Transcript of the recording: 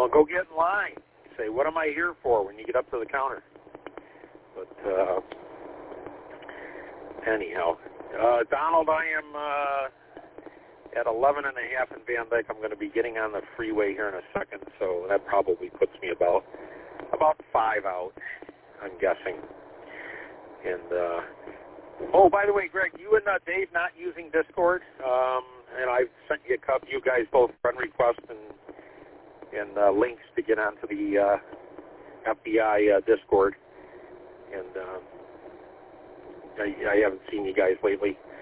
Well, go get in line. Say, what am I here for when you get up to the counter? But anyhow, Donald, I am at 11 and a half in Van Dyke. I'm going to be getting on the freeway here in a second, so that probably puts me about 5 out, I'm guessing. And oh, by the way, Greg, you and Dave not using Discord, and I've sent you you guys both friend requests and links to get onto the FBI Discord. And I haven't seen you guys lately.